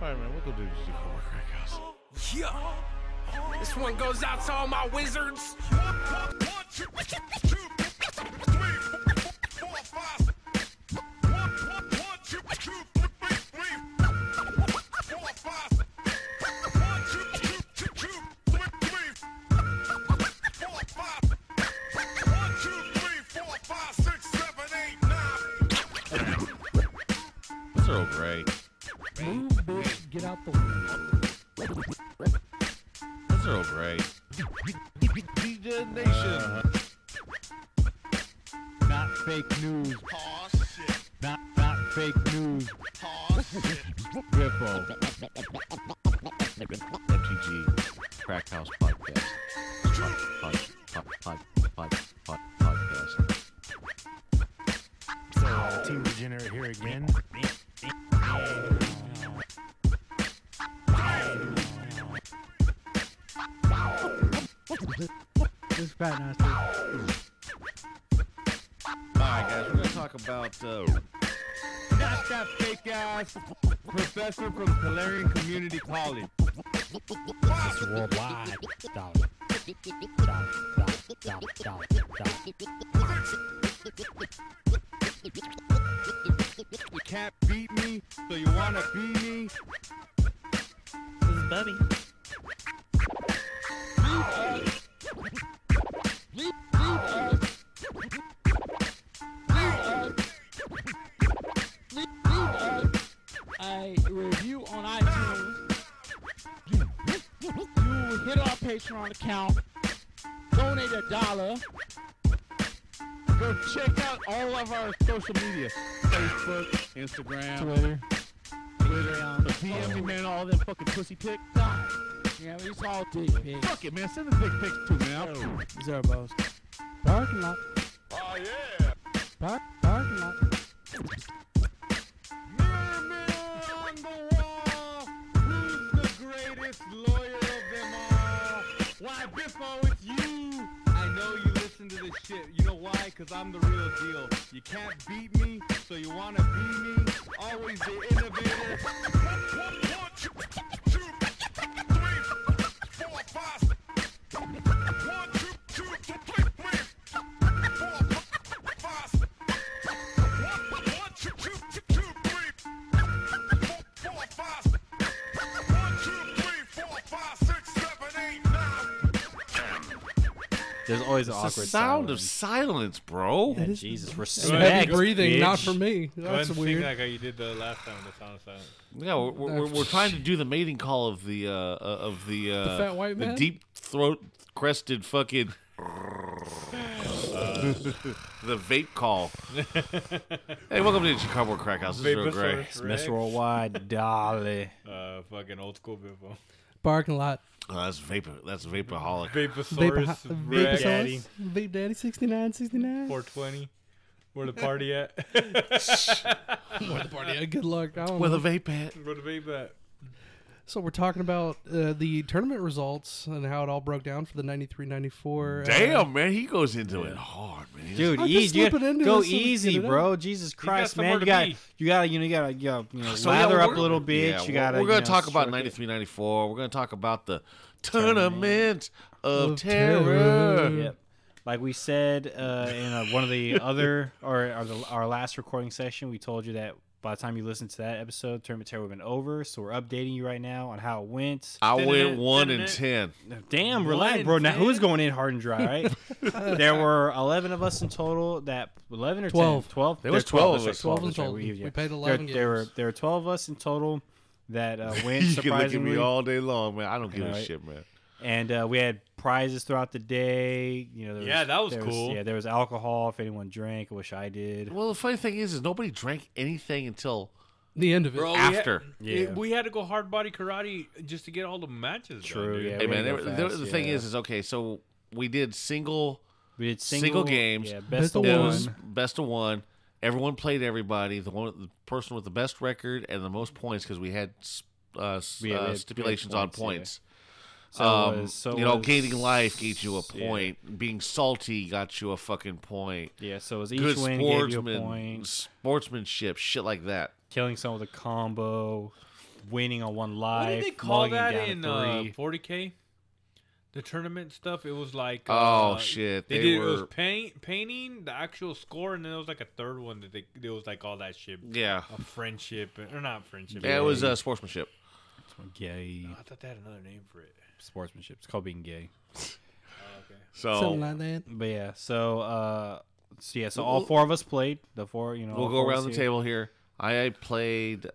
right, man. We'll go do the Cobra Crack House. Yeah. This one goes out to all my wizards. That's Earl Grey. Move, bitch, get out the way. That's Earl Grey. DJ Nation. Not fake news. Oh shit. Not fake news. Oh shit. Riffo. MTG Crack House Podcast. Podcast. So, Team Degenerate here again. This fat nasty. Alright, guys, we're going to talk about. Not that fake ass professor from Calarian Community College. It's worldwide. Dollar. You can't beat me, so you wanna be me. This is Bubby. A review on iTunes. You hit our Patreon account. Donate $1. Go check out all of our social media. Facebook, Instagram, Twitter. PM me, man, all them fucking pussy pics. Yeah, it's all dick pics. Fuck it, man. Send the dick pics too, man. Zero balls. Parking lot. Oh yeah. Parking lot. Mirror on the wall. Who's the greatest lawyer of them all? Why, Biffo, it's you. I know you listen to this shit. You know why? Because I'm the real deal. You can't beat me, so you want to be me. Always the innovator. 1, 2, 3, 4, 5. 1, 2, 3, 4, 5. 1, 2, 3, 4, 5. 1, 2, 3, 4, 5, 6, 7, 8, 9. There's always an The awkward sound of silence, bro. Yeah, Jesus, Heavy respect. breathing, bitch. not for me. Go That's ahead and weird. sing like how you did the last time. The sound of silence. Yeah, we're trying to do the mating call of the fat white man? the deep throat crested fucking the vape call. Hey, welcome to the Chicago Crack House. This is Earl Grey. Vaposaurus Miss Rex. Worldwide, dolly. Fucking old school Biffo. Parking lot. Oh, that's vapor. That's vaporaholic. Vaposaurus Rex. Daddy. Vape Daddy 69, 69. 420. Where the party at? Where the party at? Good luck. I don't With know. a vape at. Where the vape at? So we're talking about the tournament results and how it all broke down for the 93-94. Damn, man, he goes into it hard, man. Dude, I'm just easy. slipping into Go this so we can easy, get it bro. out. Jesus Christ, somewhere man. to You be. gotta So, lather yeah, up we're- a little bit. yeah, you gotta. We're gonna you know, talk about stroke it. 93-94. We're gonna talk about the tournament of Of terror. terror. Yep. Like we said in one of the other our last recording session, we told you that by the time you listen to that episode, Tournament Terror would have been over. So we're updating you right now on how it went. I went Didn't it? 1 Didn't and it? 10. Damn, 1 relax, and bro. Now 10? who's going in hard and dry, right? There were 11 of us in total. That 11 or 12. 10? 12. There was 12 of us. 12 in that's right. total. We played 11 there were games. 12 of us in total that went You can look at surprisingly. me all day long, man. I don't give a Right. shit, man. And we had prizes throughout the day. You know, Yeah, that was there cool. Yeah, there was alcohol if anyone drank. I wish I did. Well, the funny thing is nobody drank anything until The end of it. Bro, after. Yeah. we had to go hard body karate just to get all the matches True, done, dude. yeah. Hey, we man, had to go fast, the thing yeah. is okay, so we did single We did single games. Yeah, Best best of of It one. was best of one. Everyone played everybody. The person with the best record and the most points, because we had We had stipulations points, on points. So gaining life gave you a point. Being salty got you a fucking point. Yeah, so it was each Good win gave you a point. sportsmanship, shit like that. Killing someone with a combo. winning on one What life. did they call mulling that down in to 40K? The tournament stuff. It was like Oh shit! They They did. It were was painting the actual score, and then there was like a third one that it was like all that shit. yeah. A friendship or not friendship. Yeah, it was sportsmanship. gay I thought they had another name for it. sportsmanship. It's called being gay. So Something like that. But yeah, so all four of us played. The four, we'll all go four of around us the here. table here. I played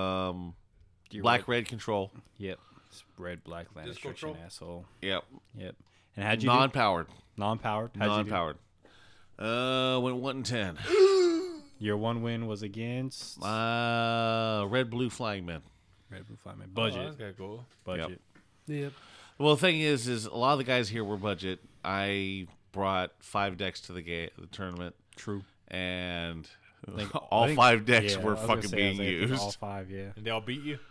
black red control. Yep. It's red, black, land Disco destruction, troll? asshole. Yep. Yep. And how'd you Non-powered. do? Non-powered. How'd you do? Non-powered. Went 1-10. Your one win was against Red blue flying men. Red Blue Flyman. Oh, Budget. that's kinda cool. Budget. Yep. Well, the thing is a lot of the guys here were budget. I brought 5 decks to the tournament, True. and I all think- 5 decks yeah, I were was gonna fucking say, I was being like, used. All 5, yeah. And they all beat you.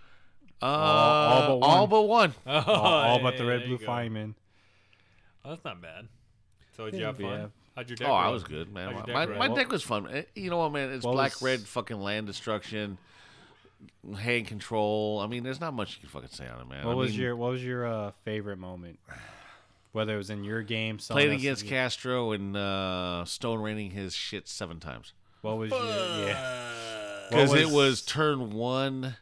all but All but one. Oh, all but yeah, the Red there Blue you go. Fireman. Oh, that's not bad. So did you have fun? Yeah. How'd your deck Oh, I roll? was good, man. How'd your My, deck my roll? deck was fun. You know what, man? It's What black, was- red, fucking land destruction, hand control. I mean, there's not much you can fucking say on it, man. What I was mean, your favorite moment? Whether it was in your game, someone played else's against game. Castro and stone raining his shit 7 times What was your yeah? because What it was turn 1.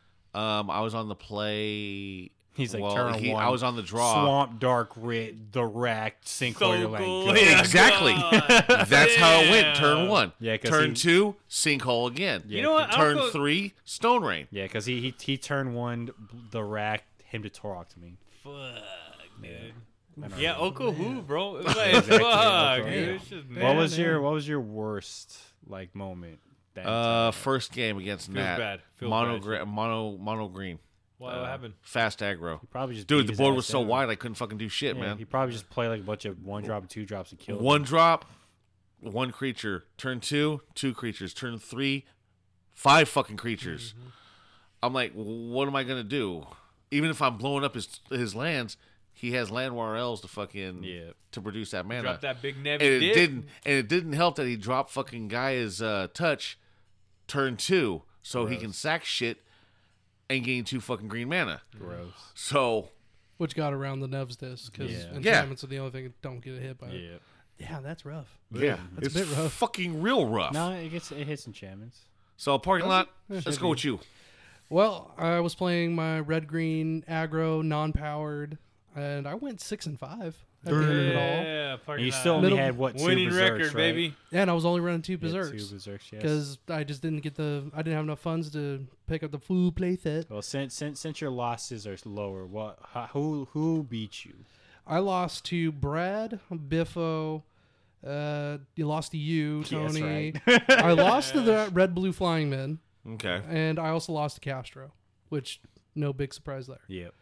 I was on the play. He's like well, turn one. I was on the draw. Swamp, dark, red, the rack, sinkhole. So You're like, cool. go. Yeah, Exactly. God. That's how it went. Yeah. Turn 1. Yeah, 'cause turn he- 2, sinkhole again. Yeah, You know what? I Turn also- 3, stone rain. Yeah, because he turned one the rack him to Torok to me. Fuck, dude. I don't Yeah, know. Oko who, bro? It was like, Exactly, fuck, Oko, dude. yeah. It's just What was man. your worst like moment? That First game against Feels Nat. bad. Feels mono, bad. mono green. What happened? Fast aggro. probably just Dude, beat the his board ass was so down. wide I couldn't fucking do shit, Yeah, man. he probably just played like a bunch of 1-drop and 2-drops and killed. One him. drop, 1 creature. Turn 2, 2 creatures. Turn 3, 5 fucking creatures. Mm-hmm. I'm like, what am I gonna do? Even if I'm blowing up his lands, he has land warels to fucking Yeah. to produce that mana. Drop that big and Nevi it dick. didn't help that he dropped fucking Gaia's touch turn 2, so he can sack shit and gain 2 fucking green mana. Gross. So Which got around the Nev's disc because Yeah. enchantments are the only thing that don't get hit by it. Yeah. Yeah, that's rough. yeah, That's it's a bit rough. fucking real rough. No, it hits enchantments. So parking lot, Yeah, let's should go be. with you. Well, I was playing my red-green aggro, non-powered, and I went 6-5 at the end of it all. Yeah, And you still only Middle- had what 2 winning berserks, record, right? baby. Yeah, and I was only running 2 You had berserks 2 berserks, yes. because I just didn't get I didn't have enough funds to pick up the full playset. Well, since your losses are lower, who beat you? I lost to Brad, Biffo. You lost to you, Yeah, that's Tony. right. I lost to the Red Blue Flying Men, Okay. and I also lost to Castro, which no big surprise there. Yep.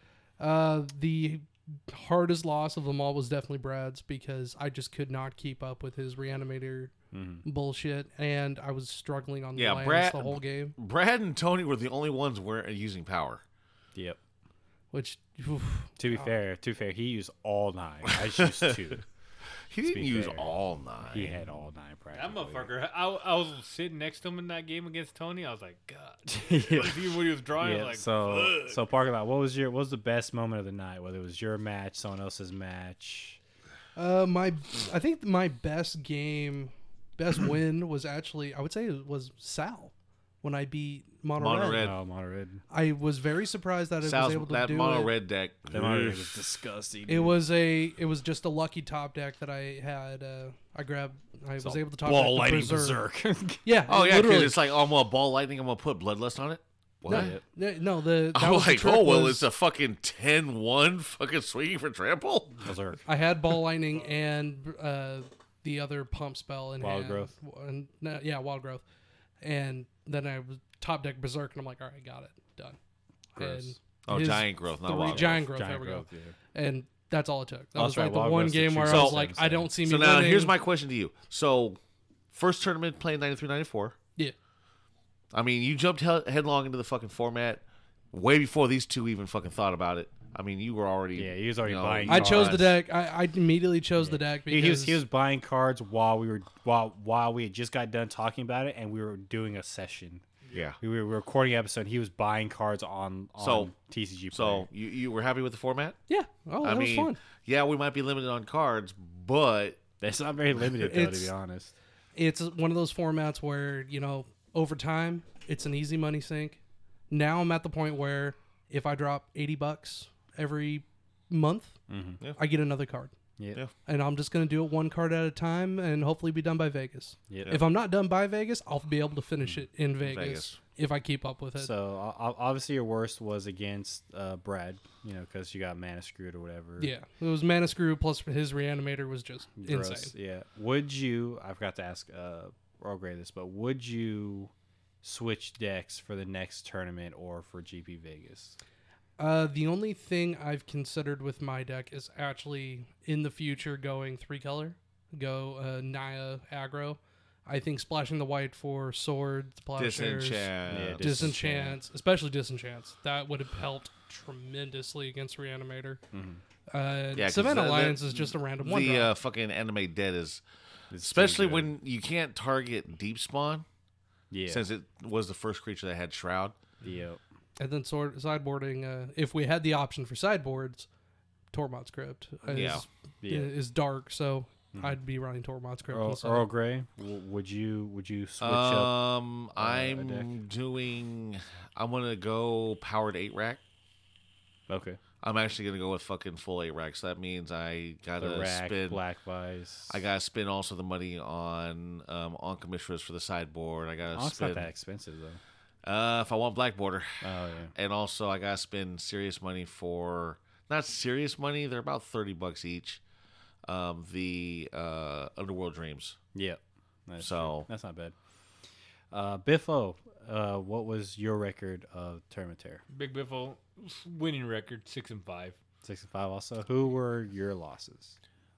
The hardest loss of them all was definitely Brad's because I just could not keep up with his reanimator bullshit, and I was struggling on the Yeah, lands Brad- the whole game. Brad and Tony were the only ones using power. Yep. Which, oof, To be fair, he used all 9. I just used 2. He didn't be use fair. all 9. He had all 9 That practically. motherfucker. I was sitting next to him in that game against Tony. I was like, God. Yeah. When he was drawing, I Yeah, was like, so fuck. parking lot. What was the best moment of the night? Whether it was your match, someone else's match. I think my best win was actually, I would say it was Sal when I beat Mono Mono Red. Red. Oh, Mono Red. I was very surprised that I Sal's, was able to that do mono it. red deck. That Mono Red Oof. was disgusting. It was just a lucky top deck that I had. I was able to top ball deck the lighting berserk. berserk. Yeah. Oh yeah, literally. because it's like, oh, I'm gonna ball lightning. I'm gonna put bloodlust on it. What? No, that I'm was the like, trick oh well, was it's a fucking 10-1 fucking swinging for trample. Berserk. I had ball lightning and the other pump spell in Wild hand. growth. And, yeah, wild growth. And then I was top deck berserk, and I'm like, all right, got it, done. Gross. And Oh, his giant growth, not three- wild giant growth. growth. Giant there we growth, go. yeah. And that's all it took. That Oh, was that's right, like the wild one growth's the game where true I was same like, thing. I don't see So me now winning. here's my question to you. So, first tournament playing 93-94. Yeah. I mean, you jumped headlong into the fucking format way before these two even fucking thought about it. I mean, you were already. Yeah, he was already you know, buying. I chose the cards. deck. I immediately chose the deck because He was buying cards while we had just got done talking about it, and we were doing a session. Yeah. We were recording an episode. He was buying cards on TCG Player. So you were happy with the format? Yeah. Oh, that was fun. Yeah, we might be limited on cards, but That's not very limited, though, to be honest. It's one of those formats where, over time, it's an easy money sink. Now I'm at the point where if I drop $80 every month, I get another card. Yeah. And I'm just going to do it one card at a time and hopefully be done by Vegas. Yep. If I'm not done by Vegas, I'll be able to finish it in Vegas if I keep up with it. So obviously your worst was against Brad, because you got mana screwed or whatever. Yeah, it was Mana Screw plus his Reanimator was just Gross. insane. Yeah. Would you? I forgot to ask Earl Grey this, but would you switch decks for the next tournament or for GP Vegas? The only thing I've considered with my deck is actually in the future going 3-color, go Naya aggro. I think splashing the white for swords, plowshares, disenchants, especially disenchants, that would have helped tremendously against Reanimator. Savannah Alliance is just a random one. The fucking Anime Dead is, especially when you can't target Deep Spawn. Yeah. Since it was the first creature that had Shroud. Yep. And then sideboarding, if we had the option for sideboards, Tormod's Crypt is dark, so I'd be running Tormod's Crypt. Earl Grey, would you switch up? I'm gonna go powered 8-rack. Okay. I'm actually gonna go with fucking full 8-rack. So that means I gotta spend Black Vice. I gotta spend also the money on Commissioners for the sideboard. I gotta It's spend not that expensive though. if I want Black Border. Oh yeah. And also I gotta spend serious money for not serious money. They're about $30 each. The Underworld Dreams. Yep. That's So- true. That's not bad. Biffo, what was your record of Tournament Terror? Big Biffle winning record 6-5. 6-5 also. Who were your losses?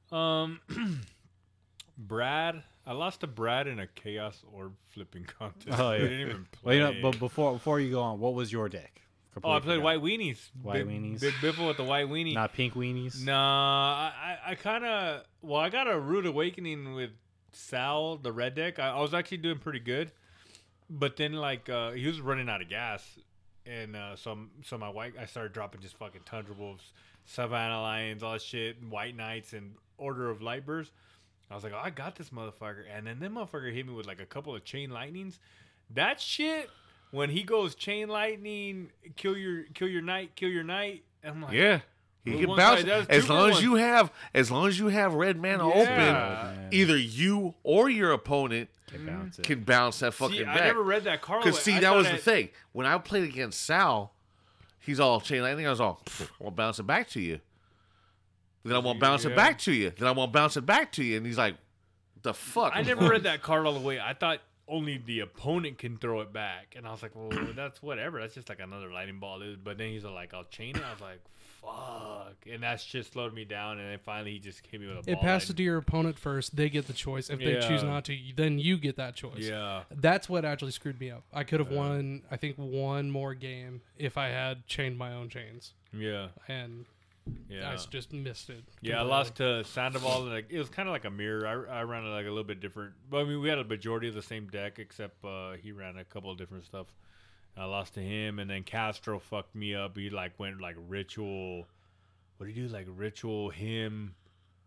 Brad. I lost to Brad in a Chaos Orb flipping contest. Oh, yeah. We didn't even play. Well, but before you go on, what was your deck? I Completely played forgot. White Weenies. White Weenies. Big Biffle with the White Weenie. Not pink weenies. Nah, I kind of... Well, I got a Rude Awakening with Sal, the red deck. I was actually doing pretty good. But then, he was running out of gas. And so my white... I started dropping just fucking Tundra Wolves, Savannah Lions, all that shit, and White Knights, and Order of Lightburst. I was like, oh, I got this motherfucker. And then that motherfucker hit me with, a couple of Chain Lightnings. That shit... When he goes Chain Lightning, kill your knight, I'm like, Yeah. He Well, can one bounce side does, as two long for as long as you have red mana Yeah. open, either you or your opponent Can bounce it. can bounce that fucking See, back. I never read that card. Because see, that was the thing. When I played against Sal, he's all Chain Lightning. I was all, I'll bounce it back to you. Then I won't bounce it back to you. Then I won't bounce it back to you. And he's like, the fuck? I never read that card all the way. I thought only the opponent can throw it back, and I was like, well, that's whatever. That's just like another lightning ball, dude. But then he's like, I'll chain it. I was like, fuck, and that shit slowed me down. And then finally, he just hit me with a ball. It passes to your opponent first. They get the choice. If they choose not to, then you get that choice. Yeah. That's what actually screwed me up. I could have won, I think, one more game if I had chained my own chains. Yeah. And Yeah. I just missed it. Yeah, I completely. lost to Sandoval. It was kind of like a mirror. I ran it a little bit different. But I mean, we had a majority of the same deck, except he ran a couple of different stuff. I lost to him, and then Castro fucked me up. He went ritual. What did he do? Ritual him,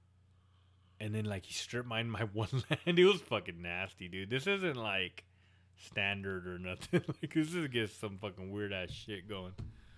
and then he stripped mine my one land. It was fucking nasty, dude. This isn't standard or nothing. This is just some fucking weird ass shit going.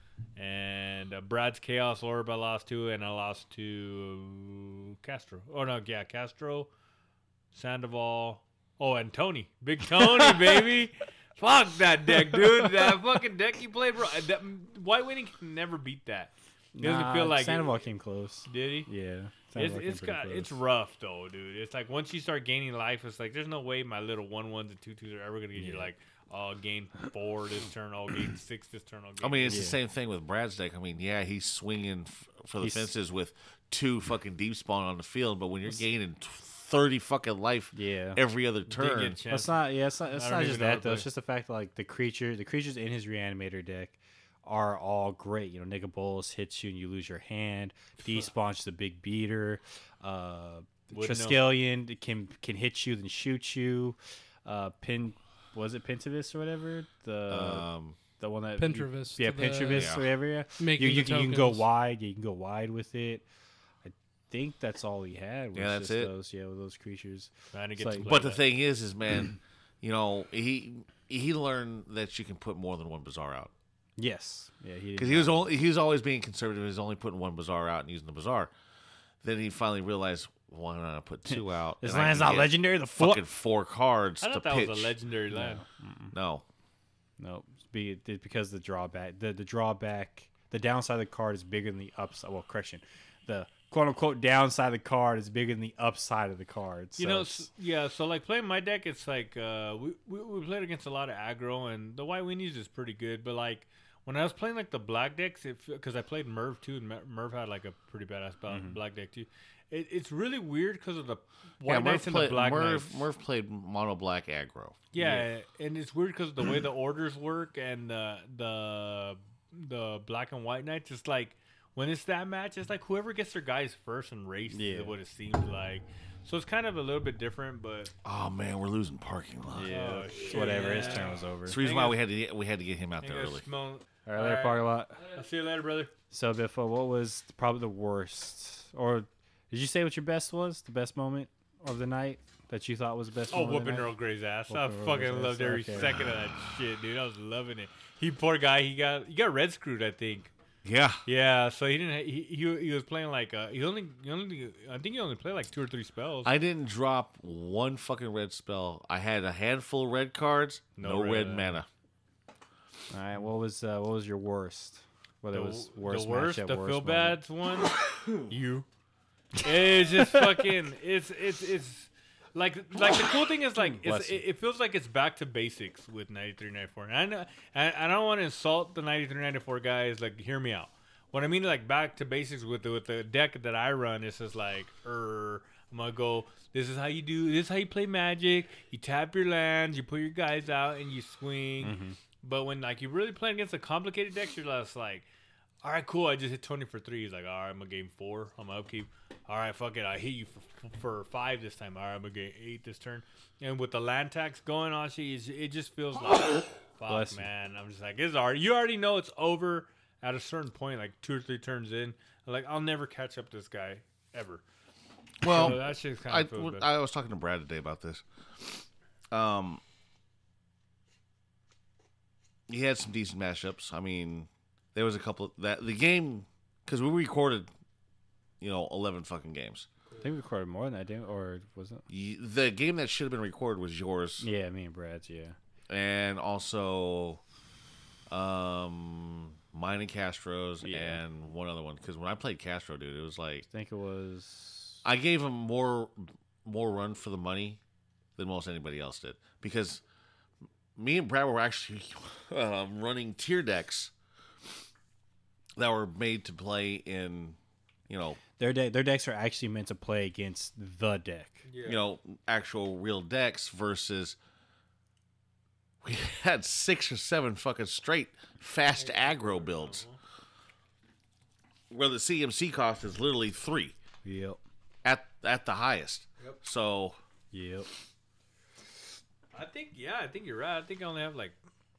And Brad's Chaos Orb I lost to, and I lost to Castro. Oh, no, yeah, Castro, Sandoval. Oh, and Tony. Big Tony, baby. Fuck that deck, dude. That fucking deck he played, bro. White Winning can never beat that. It doesn't feel like Sandoval came close. Did he? Yeah. Sandoval came pretty close. It's rough though, dude. It's once you start gaining life, it's there's no way my little 1/1s and 2/2s are ever gonna get you I'll gain 4 this turn, I'll gain 6 this turn, I'll gain. I mean, it's the same thing with Brad's deck. I mean, yeah, he's swinging for the fences with 2 fucking deep spawn on the field, but when you're gaining 30 fucking life every other turn, It's not just that though. play. It's just the fact that the creatures in his Reanimator deck are all great. You know, Negabolus hits you and you lose your hand. Despawn's the big beater. Triskelion can hit you then shoot you. was it Pentavis or whatever? The one that Pinterest. Yeah, Pinterest or whatever. Yeah. Making You the can go tokens. wide. You can go wide with it. I think that's all he had. Was Yeah, that's just it. Those, with those creatures. Trying to It's get to like- play But the that. thing is man, you know, he learned that you can put more than one bazaar out. Yes. Yeah. Because he was always being conservative. He was only putting one bazaar out and using the bazaar. Then he finally realized, why not I put two out? This and I land's can not get legendary. The Fucking fuck. 4 cards I to thought that pitch. was a legendary land. No, No, because the drawback, the drawback, the downside of the card is bigger than the upside. Well, correction, the quote unquote downside of the card is bigger than the upside of the card. So You know, it's- so like playing my deck, it's like we played against a lot of aggro, and the White Weenies is pretty good. But like when I was playing like the black decks, because I played Merv too, and Merv had like a pretty badass black deck too. It's really weird because of the White Knights and the Black Knights. Murph played mono black aggro. Yeah, and it's weird because of the way the orders work and the Black and White Knights. It's like when it's that match, it's like whoever gets their guys first and race is what it seems like. So it's kind of a little bit different, but Oh man, we're losing parking lot. yeah, Oh, it's shit, whatever. His yeah. turn was over. That's the reason why we had to get him out there early. All right, later, parking lot. I'll see you later, brother. So Biffo, what was probably the worst, or did you say what your best was? The best moment of the night that you thought was the best? Oh, moment of the whooping night? Earl Grey's ass. I Whooping Earl fucking Grey's loved ass, every okay. second of that shit, dude. I was loving it. He poor guy. He got red screwed, I think. Yeah. Yeah, so he didn't. He was playing like he only I think he only played like 2 or 3 spells. I didn't drop one fucking red spell. I had a handful of red cards, no red mana. All right, what was your worst? Whether it was worst the worst, matchup, the worst Phil moment. Bads one. You. It's just fucking. It's like the cool thing is like Bless you. it feels like it's back to basics with 93, 94. And I know I don't want to insult the 93, 94 guys. Like, hear me out. What I mean, like back to basics with the deck that I run. It's just like, I'm gonna go. This is how you do. This is how you play Magic. You tap your lands. You put your guys out and you swing. Mm-hmm. But when like you're really playing against a complicated deck, you're just like, all right, cool. I just hit 20 for 3. He's like, all right, I'm gonna game 4. I'm gonna upkeep. All right, fuck it. I hit you for 5 this time. All right, I'm gonna get 8 this turn. And with the land tax going on, it just feels like, fuck, Bless you. man. I'm just like, it's already. You already know it's over at a certain point, like 2 or 3 turns in. Like, I'll never catch up to this guy ever. Well, So that shit kind of feels bad. I was talking to Brad today about this. He had some decent matchups. I mean, there was a couple that the game because we recorded, 11 fucking games. I think we recorded more than that, didn't we? Or was it? The game that should have been recorded was yours, Yeah, me and Brad's. Yeah. and also, mine and Castro's, Yeah. and one other one. Because when I played Castro, dude, it was like I think it was. I gave him more run for the money than most anybody else did because me and Brad were actually running tier decks that were made to play in, Their decks are actually meant to play against the deck. actual real decks versus we had 6 or 7 fucking straight fast aggro builds where the CMC cost is literally 3 Yep. at the highest. So Yep. I think you're right. I think I only have like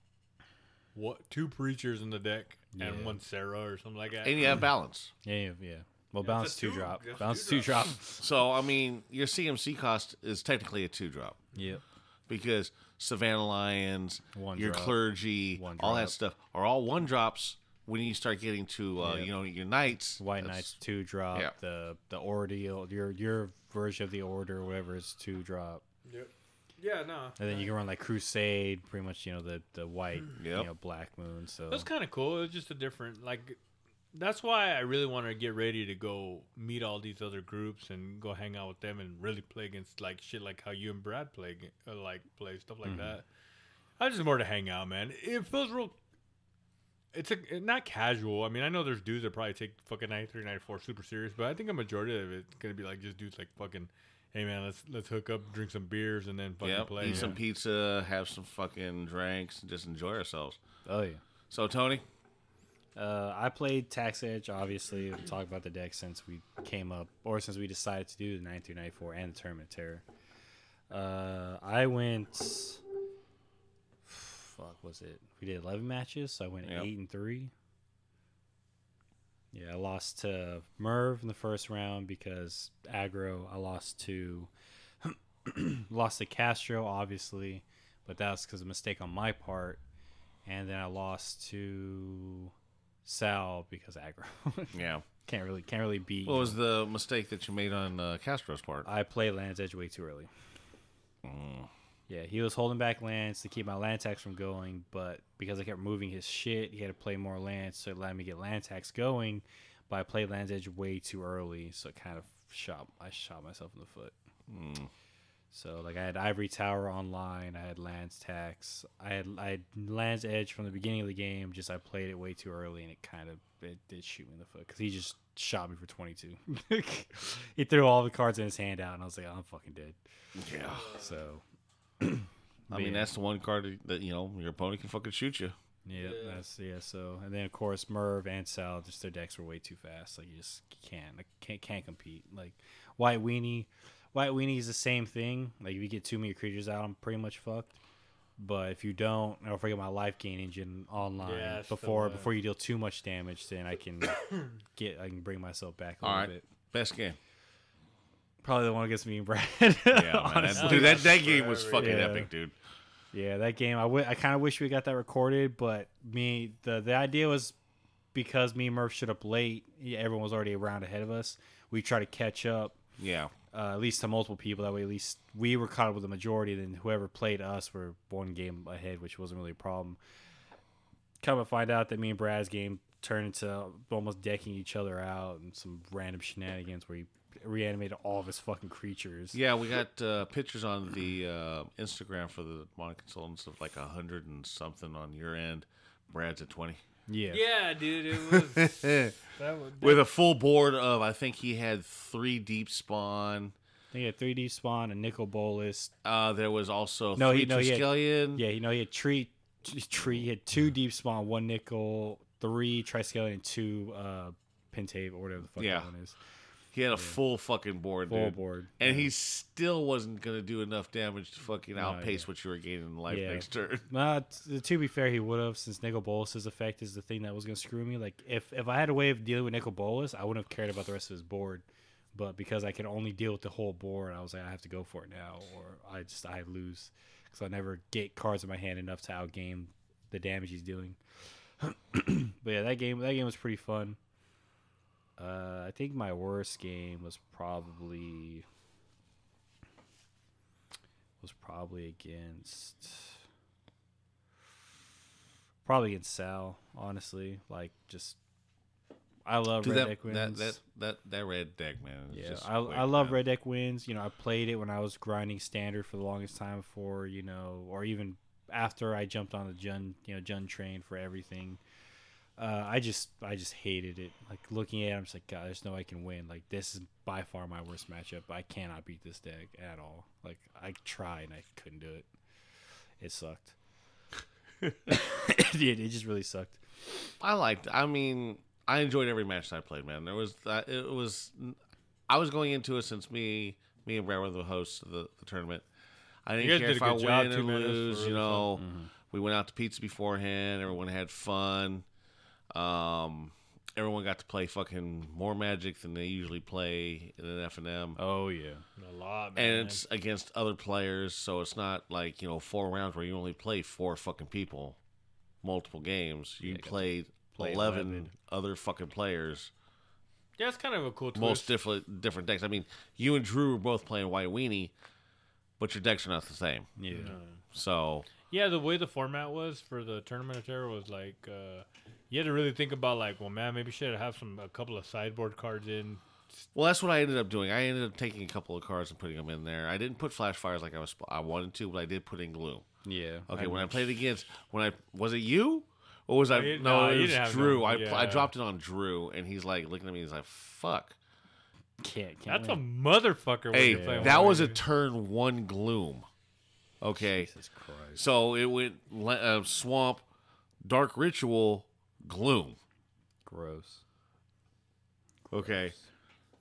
2 preachers in the deck and 1 Sarah or something like that. and you have balance. Yeah. Well, balance that's a 2 two- drop. that's a Balance 2 2 drop. So I mean, your CMC cost is technically a 2-drop Yep. because Savannah Lions, One your drop. clergy, One all that drop. stuff are all 1-drops. When you start getting to your knights, White that's- Knights 2 drop. yeah. The ordeal, your version of the order, or whatever, is 2 drop. Yeah, no. And then you can run like Crusade, pretty much. The white, Yep. Black Moon. So That's kind of cool. It's just a different like. That's why I really want to get ready to go meet all these other groups and go hang out with them and really play against like shit like how you and Brad play stuff like that. I just more to hang out, man. It feels real. It's not casual. I mean, I know there's dudes that probably take fucking 93, 94 super serious, but I think a majority of it's gonna be like just dudes like fucking, hey man, let's hook up, drink some beers, and then fucking play. eat some pizza, have some fucking drinks, and just enjoy ourselves. oh yeah. So Tony, I played Tax Edge, obviously. We've talked about the deck since we came up, or since we decided to do the 93, 94 and the Tournament of Terror. I went fuck was it? We did 11 matches, so I went Yep. 8-3. Yeah, I lost to Merv in the first round because aggro. I lost to Castro, obviously, but that was because of a mistake on my part. And then I lost to Sal because aggro. Yeah. Can't really beat. What was the mistake that you made on Castro's part? I played Land's Edge way too early. Yeah, he was holding back Lance to keep my land tax from going, but because I kept moving his shit, he had to play more Lance, so it allowed me to get land tax going. But I played Land's Edge way too early, so it kind of shot myself in the foot. So like I had Ivory Tower online, I had Land's tax, I had Land's Edge from the beginning of the game. Just I played it way too early, and it did shoot me in the foot because he just shot me for 22. He threw all the cards in his hand out, and I was like, I'm fucking dead. Yeah. So. I mean, that's the one card that, your opponent can fucking shoot you. Yeah. So, and then of course Merv and Sal, just their decks were way too fast. Like you just can't compete. Like White Weenie is the same thing. Like if you get too many creatures out, I'm pretty much fucked. But if you don't, I'll forget my life gain engine online before you deal too much damage, then I can bring myself back a little bit. Best game. Probably the one against me and Brad. Yeah, man. Dude, that game was fucking epic, dude. Yeah, that game. I kind of wish we got that recorded, but the idea was because me and Murph showed up late. Everyone was already around ahead of us. We try to catch up. Yeah. At least to multiple people. That way, at least we were caught up with the majority. Then whoever played us were one game ahead, which wasn't really a problem. Come to find out that me and Brad's game turned into almost decking each other out and some random shenanigans where he reanimated all of his fucking creatures. Yeah, we got pictures on the Instagram for the Modern Consultants of like 100 and something on your end. Brad's at 20. Yeah, dude, it was with a full board of, I think he had 3 deep spawn. I think he had 3D spawn, a nickel bolus. There was also 3 he had Triskelion. he had tree. He had 2 deep spawn, 1 nickel, 3 Triskelion, and 2 Pentave or whatever the fuck that one is. He had a full fucking board, Full dude. board. And he still wasn't going to do enough damage to fucking outpace what you were gaining in life next turn. To be fair, he would have, since Nicol Bolas's effect is the thing that was going to screw me. Like, if I had a way of dealing with Nicol Bolas, I wouldn't have cared about the rest of his board. But because I can only deal with the whole board, I was like, I have to go for it now, or I lose. Because I never get cards in my hand enough to outgame the damage he's doing. But yeah, that game was pretty fun. I think my worst game was probably against Sal, honestly. Like, just I love Red Deck Wins. That Red Deck, man. Yeah, I love Red Deck Wins. I played it when I was grinding standard for the longest time before, or even after I jumped on the Jun train for everything. I just hated it. Like, looking at it, I'm just like, God, there's no way I can win. Like, this is by far my worst matchup. I cannot beat this deck at all. Like, I tried and I couldn't do it. It sucked. It just really sucked. I enjoyed every match that I played, man. I was going into it since me and Brad were the hosts of the tournament. I didn't care if I win or lose. We went out to pizza beforehand. Everyone had fun. Everyone got to play fucking more Magic than they usually play in an F&M. Oh yeah, a lot, man. And it's against other players, so it's not like 4 rounds where you only play 4 fucking people, multiple games. You played 11 other fucking players. Yeah, it's kind of a cool twist. Most different decks. I mean, you and Drew were both playing White Weenie, but your decks are not the same. Yeah. So. Yeah, the way the format was for the Tournament of Terror was like, you had to really think about like, well, man, maybe should have a couple of sideboard cards in. Well, that's what I ended up doing. I ended up taking a couple of cards and putting them in there. I didn't put Flash Fires like I wanted to, but I did put in Gloom. Yeah. Okay, when I played against, was it you? Or was I? No, it was Drew. I dropped it on Drew, and he's like looking at me. He's like, "Fuck." That's a motherfucker. Hey, that was a turn 1 Gloom. Okay. Jesus Christ. So it went Swamp, Dark Ritual, Gloom. Gross. Okay.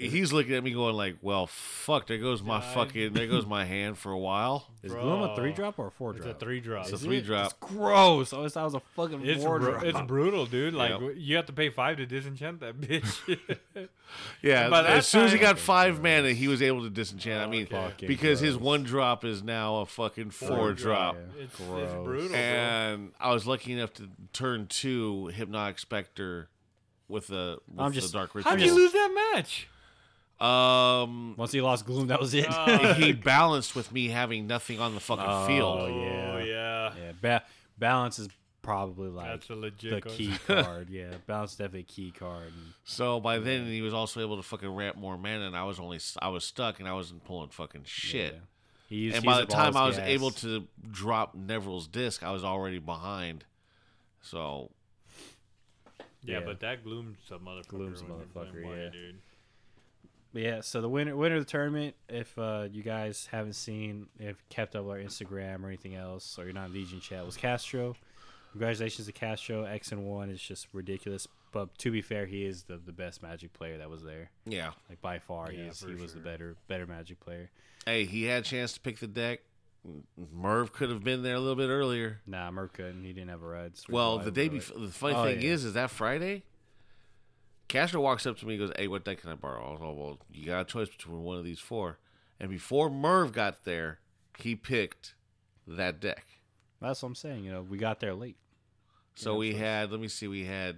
he's looking at me going like, well, fuck, there goes my hand for a while. Is Gloom a Bro. 3-drop or a 4-drop? It's a 3-drop. It's a 3-drop. Gross. I always thought it was a fucking 4-drop. It's brutal, dude. Like Yep. you have to pay 5 to disenchant that bitch. Yeah, By that as soon as he time- got 5 mana, he was able to disenchant. I mean, Fucking because his gross. 1-drop is now a fucking 4-drop. Yeah. It's Gross. brutal, bro. And I was lucky enough to turn 2 Hypnotic Spectre with the Dark How'd Ritual. you lose that match? Once he lost Gloom, that was it. He balanced with me having nothing on the fucking field. Oh yeah. Yeah, balance is probably like That's a the legit key card. Yeah, balance is definitely a key card. And So by then he was also able to fucking ramp more mana, and I was stuck, and I wasn't pulling fucking shit. yeah. He And by the time I was able to drop Neville's disc, I was already behind. So Yeah, Yeah. but that Gloom's a motherfucker. Gloom's a when you're motherfucker, playing white, yeah. dude. Yeah, so the winner of the tournament, if you guys haven't seen, if kept up with our Instagram or anything else, or you're not in Legion chat, was Castro. Congratulations to Castro. X and 1 is just ridiculous. But to be fair, he is the best Magic player that was there. yeah, Like by far, Yeah, he was for the better Magic player. hey, he had a chance to pick the deck. Merv could have been there a little bit earlier. Nah, Merc couldn't. He didn't have a red. So Well, why the day would before, the funny Oh, thing yeah. is that Friday, Castro walks up to me and goes, "Hey, what deck can I borrow?" I was like, "Well, you got a choice between one of these 4." And before Merv got there, he picked that deck. That's what I'm saying. You know, we got there late. So we had, let me see, we had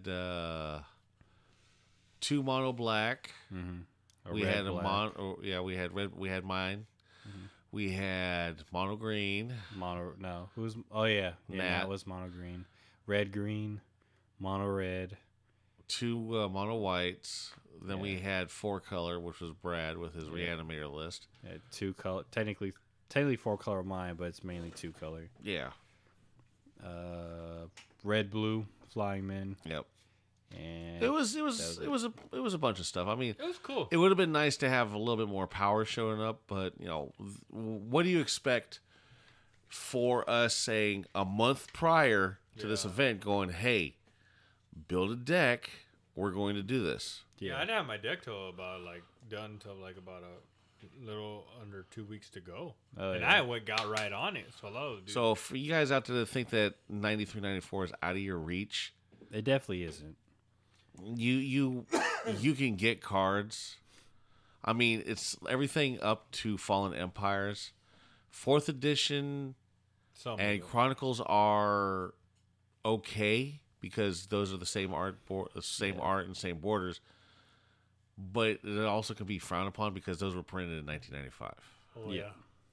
2 mono black. A We red, had a black, we had red. We had mine. We had mono green. mono. No, who's? Oh yeah, Matt. Matt was mono green, red green, mono red. 2 mono whites. Then we had 4 color, which was Brad with his reanimator list. Yeah, 2 color. Technically 4 color of mine, but it's mainly 2 color. Yeah. Red, blue, flying men, Yep. and It was a bunch of stuff. I mean, It was cool. it would have been nice to have a little bit more power showing up, but what do you expect for us saying a month prior to this event, going, "Hey, build a deck. We're going to do this." Yeah, I didn't have my deck till about done till about a little under 2 weeks to go, Oh, and yeah. I got right on it. So hello, dude. So for you guys out there that think that 93, 94 is out of your reach, it definitely isn't. you can get cards. I mean, it's everything up to Fallen Empires. 4th edition Some and of them. Chronicles are okay because those are the same art, art and same borders. But it also can be frowned upon because those were printed in 1995. Oh, Yeah.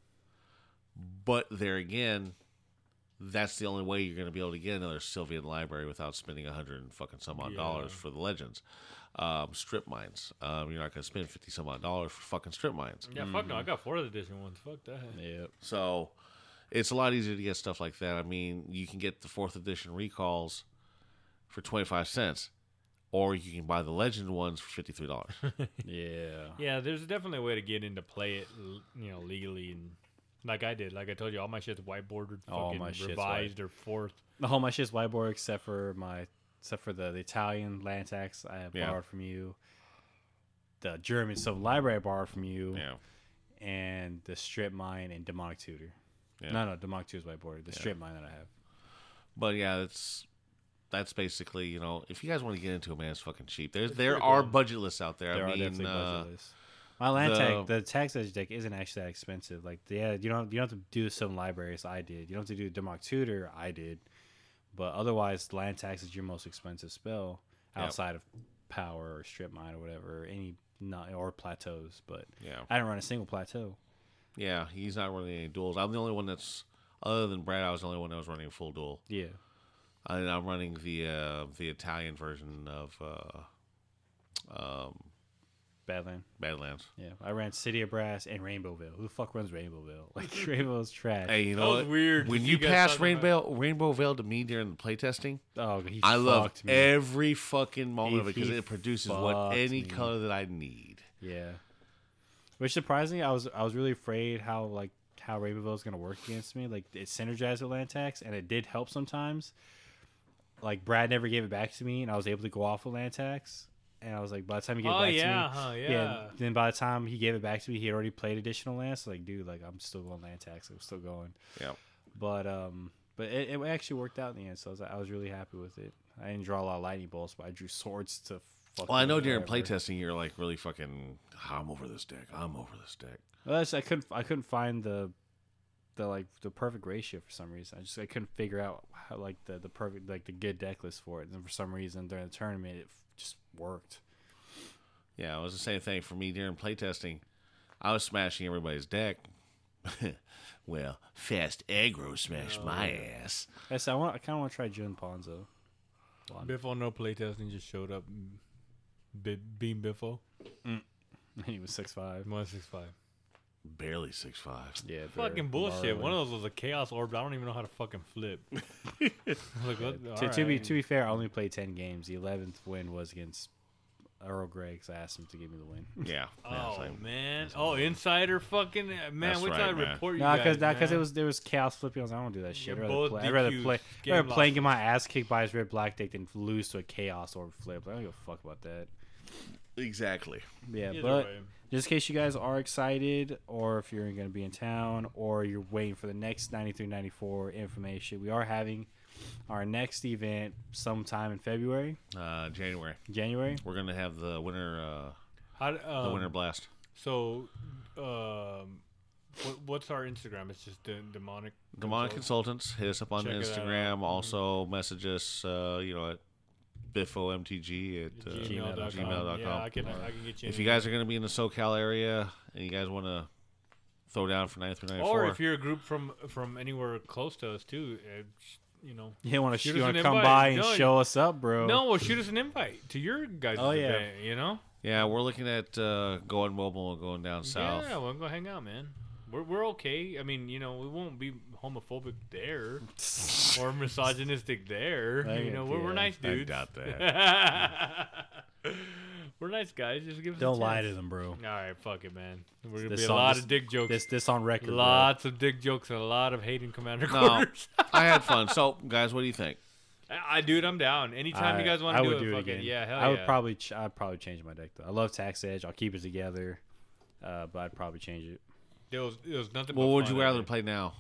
But there again, that's the only way you're going to be able to get another Sylvian library without spending $100 and fucking some odd dollars for the legends. Strip mines. You're not going to spend $50 some odd dollars for fucking strip mines. Yeah, fuck no. I got 4th edition ones. Fuck that. Yep. So it's a lot easier to get stuff like that. I mean, you can get the 4th edition recalls for 25 cents, or you can buy the legend ones for $53. Yeah. Yeah, there's definitely a way to get into play it, legally, and like I did. Like I told you, all my shit's whiteboarded, All fucking my shit's revised or 4th. All my shit's whiteboard except for the Italian land tax I have Yeah. borrowed from you, the German library I borrowed from you, Yeah. and the strip mine and demonic tutor. Yeah. No, demonic tutor's whiteboard. The strip mine that I have. But yeah, that's basically, if you guys want to get into it, man, it's fucking cheap. There pretty are cool. budget lists out there. There I are mean, definitely budget lists. My land the tax edge deck isn't actually that expensive. Like, yeah, you don't have to do the Sylvan libraries. I did. You don't have to do demonic tutor. I did. But otherwise, land tax is your most expensive spell outside of power or strip mine or whatever, or plateaus. But yeah. I didn't run a single plateau. Yeah, he's not running any duels. I'm the only one that's, other than Brad, I was the only one that was running a full duel. Yeah. And I'm running the Italian version of Badlands. Yeah. I ran City of Brass and Rainbowville. Who the fuck runs Rainbowville? Like, Rainbow's trash. Hey, you know That was what? weird. When to you see guys passed talking about- Rainbow Veil to me during the playtesting, Oh, he I loved fucked me. every fucking moment of it He because it produces what fucked any me. color that I need. Yeah. Which surprisingly, I was really afraid how Rainbowville was gonna work against me. Like, it synergized with land tax, and it did help sometimes. Like, Brad never gave it back to me, and I was able to go off with land tax. and I was like, by the time he gave it Oh back yeah, to me, huh, yeah. Then by the time he gave it back to me, he had already played additional lands. So like, dude, like I'm still going land tax. I'm still going. Yeah. But it actually worked out in the end. So I was really happy with it. I didn't draw a lot of lightning bolts, but I drew swords to. Well, I know during whatever. playtesting you're like really fucking. I'm over this deck. I'm over this deck. Well, I couldn't find the perfect ratio for some reason. I couldn't figure out how like the perfect like the good deck list for it. And for some reason during the tournament it just worked. Yeah, it was the same thing for me during playtesting. I was smashing everybody's deck. Well, fast aggro smashed my ass. I kind of want to try Jun Ponzo. Biffo no playtesting just showed up. Beam Biffo. He was 6'5". 165. Barely 6'5". Yeah, Fucking bullshit. One of those was a Chaos Orb. I don't even know how to fucking flip. Like, what? To be fair, I only played 10 games. The 11th win was against Earl Grey because I asked him to give me the win. Yeah. Oh same. man! Oh, insider fucking man! That's Wait till right, I man. report you Nah, guys. because man. there was chaos flipping. I was like, I don't do that shit. You're I'd both rather DQs. play. Game I'd rather play and lost. get my ass kicked by his red black deck than lose to a chaos or flip. I don't give a fuck about that. Exactly. Yeah, Either but way. just in case you guys are excited, or if you're going to be in town, or you're waiting for the next 93-94 information, we are having our next event sometime in February, January. January. We're gonna have the winter. How, The winter blast. So, what's our Instagram? It's just demonic. Demonic Consultants. Hit us up on Check it Instagram. out. Also message us. At biffomtg at gmail.com. Yeah, I can get you. If in you guys are going to be in the SoCal area and you guys want to throw down for 9394, or if you're a group from anywhere close to us too, You want Shoot to us an come invite. by and No, show us up, bro? no, well, shoot us an invite to your guys' Oh, yeah. event. yeah, we're looking at going mobile and going down south. Yeah, we'll go hang out, man. We're okay. I mean, we won't be homophobic there or misogynistic there. We're nice I dudes. doubt that. We're nice guys. Just give us Don't a lie chance. to them, bro. All right, fuck it, man. We're gonna This be a song- lot this- of dick jokes. This on record. bro. Lots of dick jokes and a lot of hating Commander No, quarters. I had fun. So, guys, what do you think? Dude, I'm down. Anytime you guys want I to would do it, do it fucking again. yeah, hell I would yeah. I'd probably change my deck though. I love Tax Edge. I'll keep it together, but I'd probably change it. It was nothing. What but would fun, you I rather think. play now?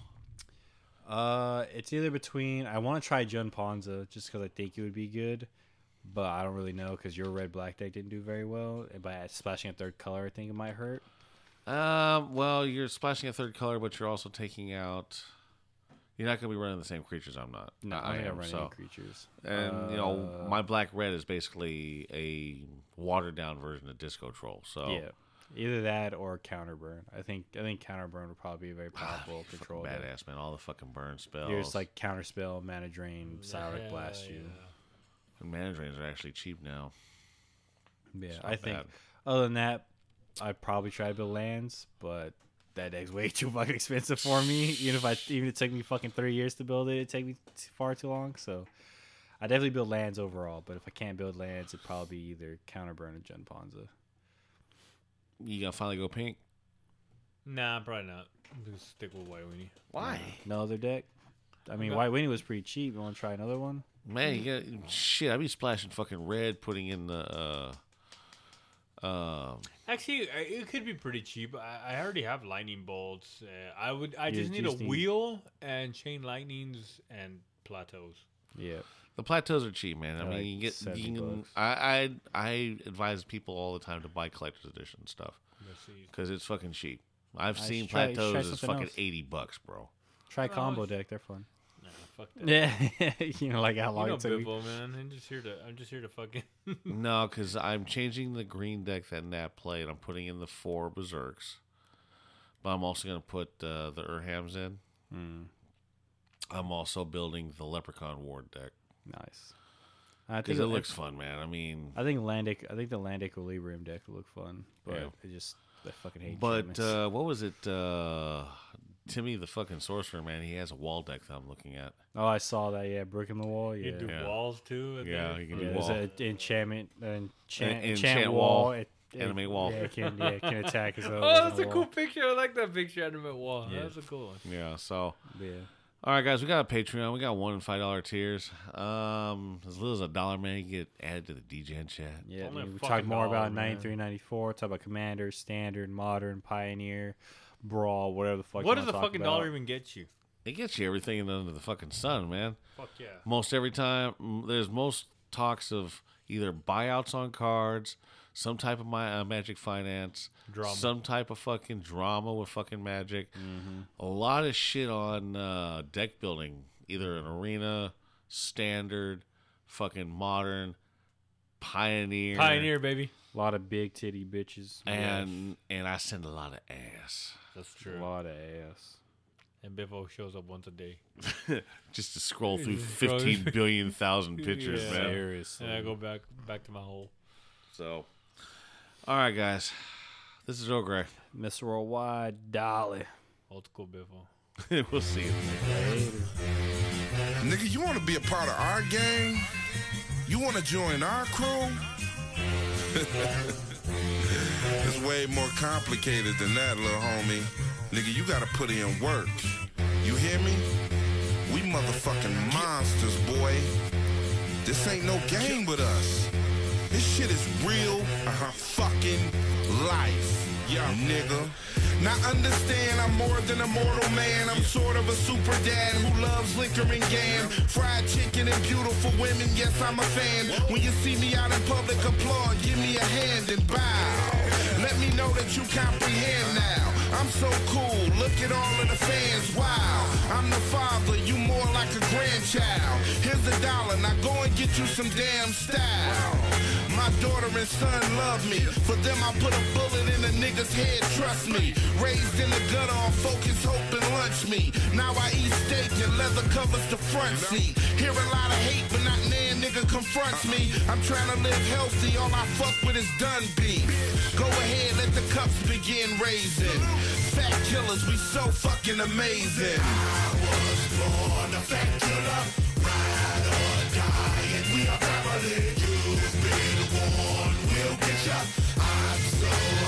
It's either between. I want to try Jun Ponza just because I think it would be good, but I don't really know because your red black deck didn't do very well. And by splashing a third color, I think it might hurt. Well, you're splashing a third color, but you're also taking out. You're not going to be running the same creatures I'm not. No, I I'm am. not running So, any creatures. and my black red is basically a watered down version of Disco Troll. So Yeah, either that or Counterburn. I think Counterburn would probably be a very powerful fucking control deck. badass, man. All the fucking burn spells. Here's like Counterspell, Mana Drain, Silent Blast you. And mana drains are actually cheap now. Yeah, not I think. bad. Other than that, I'd probably try to build lands, but that deck's way too fucking expensive for me. Even if it took me fucking 3 years to build it, it'd take me far too long. So I definitely build lands overall. But if I can't build lands, it'd probably be either Counterburn or Jun Ponza. You gonna finally go pink? Nah, probably not. I'm just stick with White Weenie. Why? No other deck. I mean, Okay. White Winnie was pretty cheap. You want to try another one? Man, you got shit. I'd be splashing fucking red, putting in the Actually, it could be pretty cheap. I already have lightning bolts. I You just need a just need- wheel and chain lightnings and plateaus. Yeah. the plateaus are cheap, man. I They're mean, like you get. $70 You can, bucks. I advise people all the time to buy collector's edition stuff Let's see. because it's fucking cheap. I've I seen should try plateaus as something fucking else. $80, bro. Try combo deck. They're fun. Nah, fuck that. Yeah. like how You long know it took me. Bibble, man. I'm just here to fucking. No, because I'm changing the green deck that Nat played. I'm putting in the 4 Berserks, but I'm also gonna put the Urhams in. I'm also building the Leprechaun Ward deck Nice. I because it looks fun, man. I mean, I think the Land Equilibrium deck would look fun, but Yeah. it just I fucking hate. but treatments. what was it? Timmy the fucking sorcerer, man. He has a wall deck that I'm looking at. Oh, I saw that. Yeah, brick in the wall. Yeah, You do Yeah. walls too. I Yeah, think. you can yeah. do There's wall. an enchantment, enchant Enchant wall, wall, animate wall. Yeah, it can attack as well. Oh, that's a cool picture. I like that picture. Animate wall. Yeah. That's a cool one. Yeah, so Yeah, All right, guys, we got a Patreon. We got $1 and $5 tiers. As little as $1, man, you get added to the DGen chat. Yeah, Only a dude, we fucking talk more dollar, about man. 93, 94. Talk about Commander, Standard, Modern, Pioneer, Brawl, whatever the fuck. What you does wanna the talk fucking about. dollar even get you? It gets you everything under the fucking sun, man. Fuck yeah. Most every time, there's most talks of either buyouts on cards, some type of Magic Finance, Drama. some type of fucking drama with fucking Magic. A lot of shit on deck building, either an Arena, Standard, fucking Modern, Pioneer. Pioneer, baby. A lot of big titty bitches. And I send a lot of ass. That's A true. lot of ass. And Biffo shows up once a day. Just to scroll through Scroll- 15 billion thousand pictures, Yeah. man. Seriously. And I go back to my hole. So, all right, guys. This is Earl Grey. Mr. Worldwide, Dolly. Old school Biffo. We'll see you. Nigga, you want to be a part of our gang? You want to join our crew? It's way more complicated than that, little homie. Nigga, you gotta put in work. You hear me? We motherfucking monsters, boy. This ain't no game with us. This shit is real fucking life, nigga. Now understand, I'm more than a mortal man. I'm sort of a super dad who loves liquor and gam, fried chicken and beautiful women. Yes, I'm a fan. When you see me out in public, applaud, give me a hand and bow. Let me know that you comprehend now. I'm so cool, look at all of the fans, wow. I'm the father, you more like a grandchild. Here's $1, now go and get you some damn style. My daughter and son love me. For them I put a bullet in a nigga's head, trust me. Raised in the gutter on focus, hope and lunch me. Now I eat steak and leather covers the front seat. Hear a lot of hate, but not nan nigga confronts me. I'm trying to live healthy, all I fuck with is done beef. Go ahead, let the cups begin raising. Fat killers, we so fucking amazing. I was born a fat killer, ride or die, and we are family. You've been warned, we'll get ya. I'm so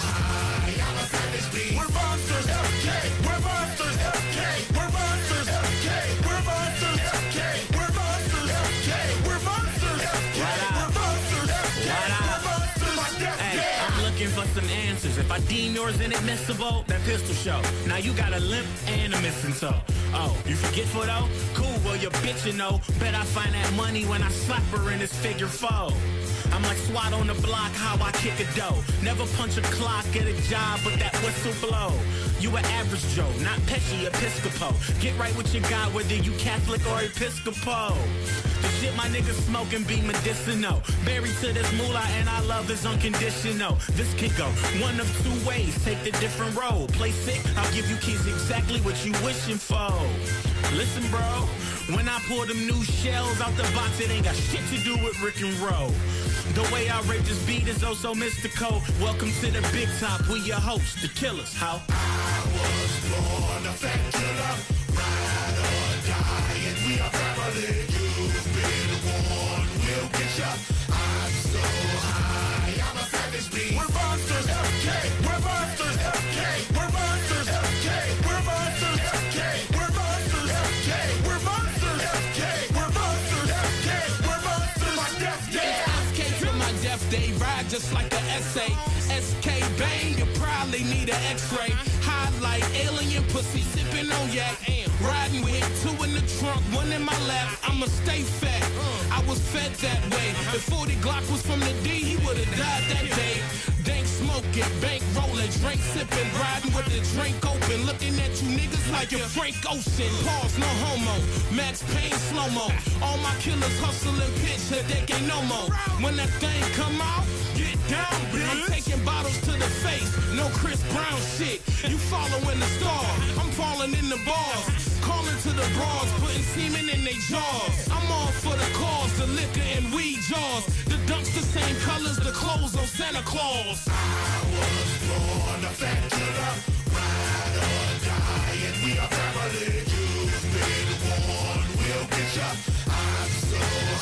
high, I'm a savage beast. We're monsters, FK. We're monsters, FK. We're monsters, FK. We're monsters, FK. We're monsters, FK. We're monsters, FK. We're monsters, FK. We're monsters, FK. Hey, I'm looking for some answers. If I deem yours inadmissible, that pistol show. Now you got a limp and a missing toe. Oh, you forgetful though? Cool, well your bitch you know. Bet I find that money when I slap her in this figure 4. I'm like SWAT on the block, how I kick a dough. Never punch a clock at a job, but that whistle blow. You an average Joe, not Pesci Episcopo. Get right with your guy, whether you Catholic or Episcopal. The shit my niggas smoking be medicinal. Married to this moolah and I love is unconditional. This could go one of two ways, take the different road. Play sick, I'll give you keys exactly what you wishing for. Listen bro, when I pull them new shells out the box, it ain't got shit to do with Rick and Roll. The way I rate this beat is oh so mystical. Welcome to the big top, we your hosts, the killers, how? I was born a fat killer, ride or die, and we are family. You've been warned, we'll get ya. I'm so high, I'm a savage beast. We're monsters, FK. We're monsters, FK. We're monsters, FK. We're monsters, FK. We're monsters, FK. We're monsters, FK. We're monsters, FK. We're monsters, my death day. SK to my death day, ride just like an essay. SK bang, you probably need an x-ray. Highlight alien pussy sipping on yak. Riding with 2 in the trunk, 1 in my lap. I'ma stay fat, I was fed that way. If 40 Glock was from the D, he would've died that day. Dank smoking, bank rolling, drink sipping, riding with the drink open. Looking at you niggas like you're Frank Ocean. Pause, no homo, Max Payne slow-mo. All my killers hustling pitch, headache ain't no more. When that thing come out, get down, bitch. I'm taking bottles to the face, no Chris Brown shit. You following the star, I'm falling in the bars. Calling to the bras, putting semen in their jaws. I'm all for the cause, the liquor and weed jaws. The dunks the same colors, the clothes on Santa Claus. I was born a fat killer, ride or die, and we are family. You've been warned, we'll get ya. I'm so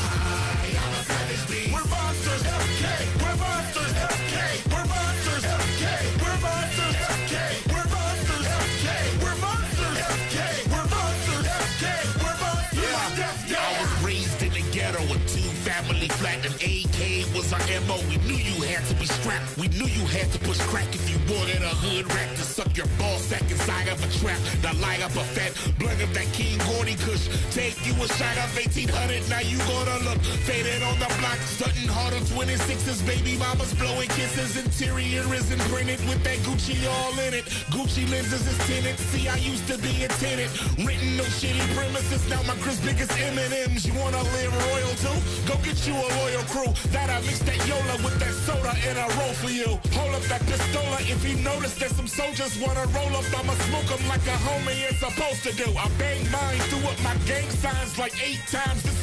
high, I'm a savage beast. We're monsters, FK. We're monsters, FK. We're monsters, FK. We're monsters, FK. We're monsters, FK. We're monsters, FK. We're monsters, FK. family flat, and AK was our MO. We knew you had to be strapped. We knew you had to push crack if you wanted a hood rat to suck your ball sack inside of a trap. Now light up a fat blunt of that King Gordy Kush. Take you a shot of 1800, now you gonna look faded on the block. Stunting hard on 26s, baby mamas blowing kisses. Interior is imprinted with that Gucci all in it. Gucci lenses is tinted. See, I used to be a tenant. Renting no shitty premises, now my crib's big as M&M's. You wanna live royal too? Go get you a loyal crew. That I mix that Yola with that soda and I roll for you. Hold up that pistola if you notice that some soldiers wanna roll up. I'ma smoke them like a homie is supposed to do. I bang mine, threw up my gang signs like 8 times. This